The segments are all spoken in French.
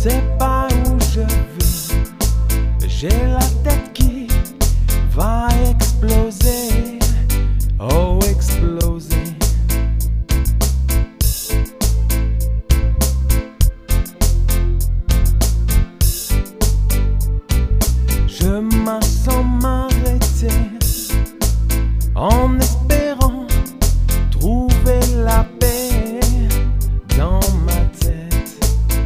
sais pas où je vais, j'ai la tête qui va exploser, oh exploser. Je m'assens m'arrêter en espérant trouver la paix dans ma tête.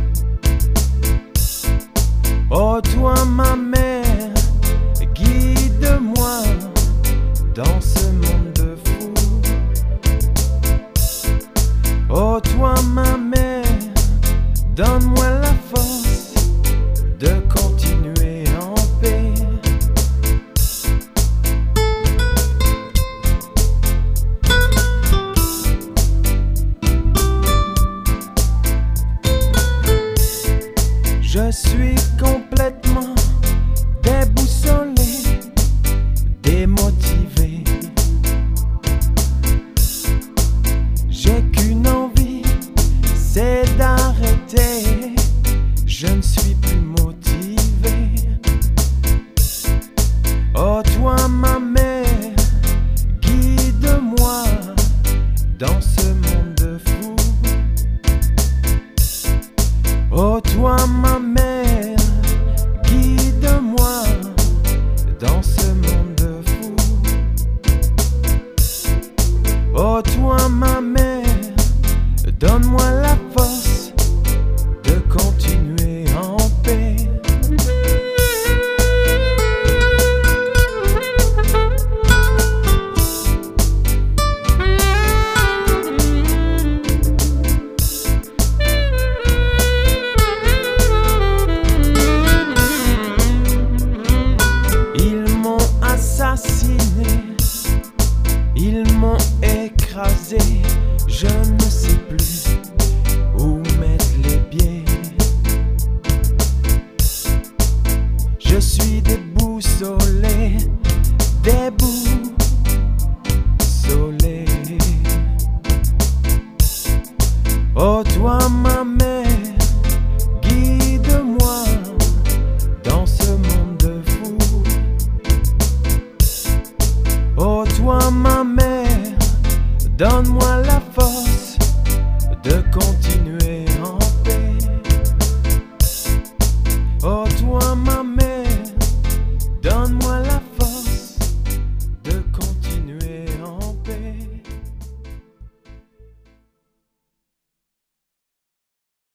Oh toi ma mère, guide-moi dans ce monde de fous. Oh toi ma mère, donne-moi la force de continuer en paix. Je suis complètement déboussolé, démotivé. J'ai qu'une envie, c'est d'arrêter. Je ne suis